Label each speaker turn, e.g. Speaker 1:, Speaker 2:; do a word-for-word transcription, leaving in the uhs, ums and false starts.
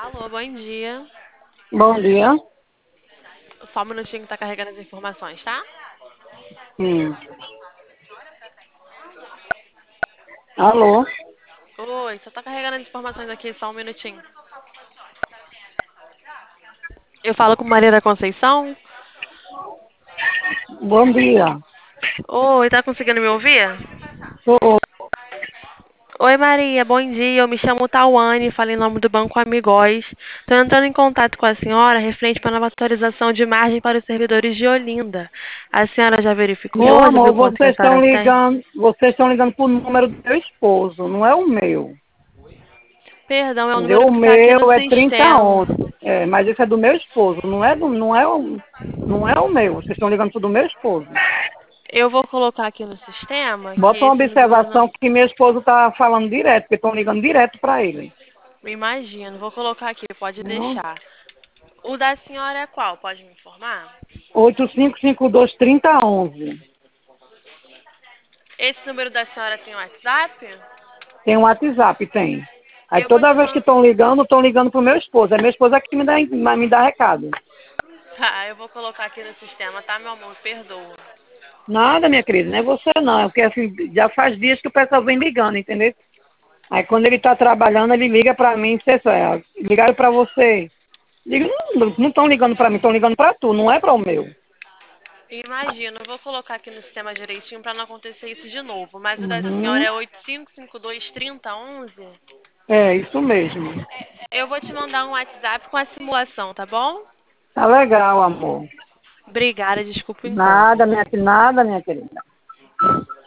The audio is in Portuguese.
Speaker 1: Alô, bom dia.
Speaker 2: Bom dia.
Speaker 1: Só um minutinho que tá carregando as informações, tá?
Speaker 2: Hum. Alô?
Speaker 1: Oi, só tá carregando as informações aqui, só um minutinho. Eu falo com Maria da Conceição.
Speaker 2: Bom dia.
Speaker 1: Oi, tá conseguindo me ouvir?
Speaker 2: Tô.
Speaker 1: Oi, Maria, bom dia. Eu me chamo Tawane, falo em nome do Banco Amigóis. Tô entrando em contato com a senhora referente para nova atualização de margem para os servidores de Olinda. A senhora já
Speaker 2: Meu
Speaker 1: verificou? Já
Speaker 2: amor,
Speaker 1: viu quanto que a
Speaker 2: vocês
Speaker 1: senhora
Speaker 2: estão
Speaker 1: tem?
Speaker 2: ligando, vocês estão ligando pro número do meu esposo, não é o meu.
Speaker 1: Perdão, é o
Speaker 2: Entendeu?
Speaker 1: número
Speaker 2: O
Speaker 1: que tá aqui no
Speaker 2: meu é
Speaker 1: sistema.
Speaker 2: trinta e onze. É, mas esse é do meu esposo, não é do, não é o, não é o meu. Vocês estão ligando pro do meu esposo.
Speaker 1: Eu vou colocar aqui no sistema que
Speaker 2: Bota uma
Speaker 1: esse número não.
Speaker 2: observação que meu esposo tá falando direto, porque estão ligando direto para ele.
Speaker 1: Me imagino, vou colocar aqui, pode
Speaker 2: Não?
Speaker 1: deixar. O da senhora é qual? Pode me informar?
Speaker 2: oito cinco cinco dois, três zero um um.
Speaker 1: Esse número da senhora tem WhatsApp?
Speaker 2: Tem um WhatsApp, tem. Aí
Speaker 1: Eu vou
Speaker 2: toda
Speaker 1: te
Speaker 2: vez que
Speaker 1: mandar.
Speaker 2: estão ligando, estão ligando pro meu esposo. É meu esposo é que me dá, me dá recado.
Speaker 1: Tá, eu vou colocar aqui no sistema, tá, meu amor? Perdoa.
Speaker 2: Nada, minha querida, não é você não. É porque assim, já faz dias que o pessoal vem ligando, entendeu? Aí quando ele está trabalhando, ele liga para mim, você sabe, ligaram para você. Digo, não, não estão ligando para mim, estão ligando para tu, não é para o meu.
Speaker 1: Imagino, eu vou colocar aqui no sistema direitinho pra não acontecer isso de novo. Mas o da senhora
Speaker 2: Uhum.
Speaker 1: é oito cinco cinco dois, três zero um um?
Speaker 2: É, isso mesmo.
Speaker 1: Eu vou te mandar um WhatsApp com a simulação, tá bom?
Speaker 2: Tá legal, amor.
Speaker 1: Obrigada, desculpa o incômodo.
Speaker 2: Nada, minha, nada, minha querida.